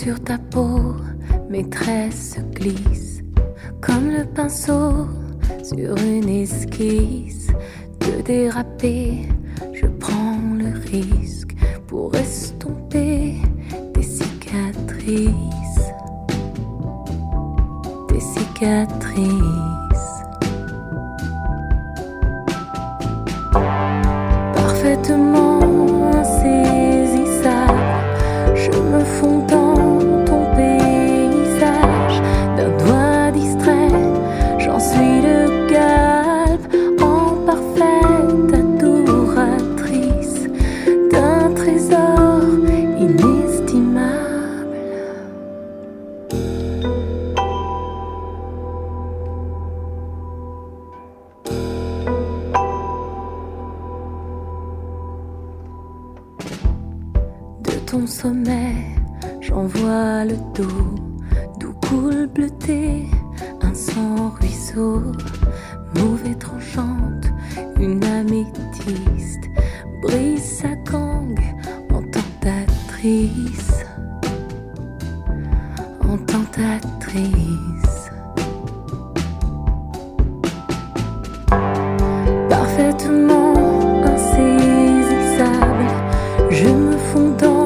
Sur ta peau, mes traits se glissent comme le pinceau sur une esquisse. De déraper, je prends le risque pour estomper des cicatrices. Des cicatrices. Parfaitement insaisissable, je me fonds dans ton paysage. D'un doigt distrait, j'en suis le galbe, en parfaite adoratrice d'un trésor inestimable. Ton sommet, j'en vois le dos, d'où coule bleuté un sang ruisseau. Mauvaise tranchante, une améthyste brise sa gangue en tentatrice. En tentatrice. Parfaitement insaisissable, je me fonds dans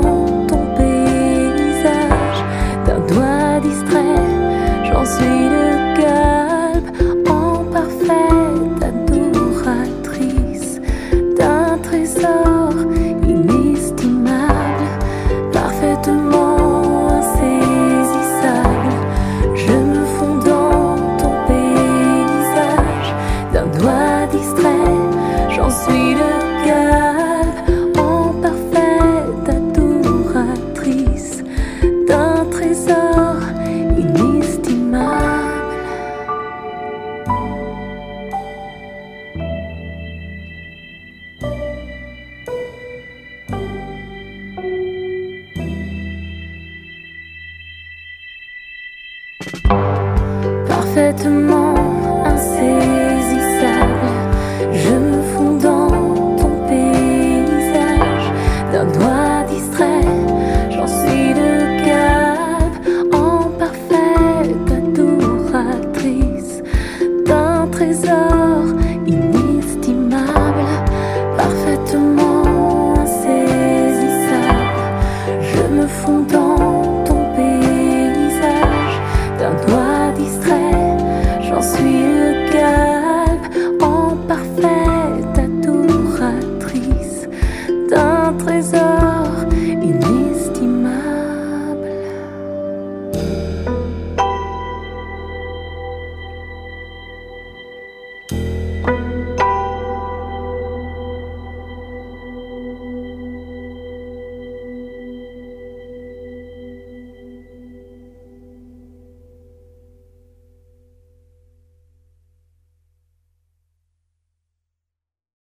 j'en suis le galbe, en parfaite adoratrice d'un trésor inestimable. Parfaitement insaisissable, je me fonds dans ton paysage. D'un doigt distrait, j'en suis le galbe, en parfaite adoratrice d'un trésor inestimable. Parfaitement insaisissable, je me fonds dans ton paysage. D'un doigt distrait, j'en suis le galbe, en parfaite adoratrice d'un trésor inestimable. Parfaitement insaisissable, je me fonds dans ton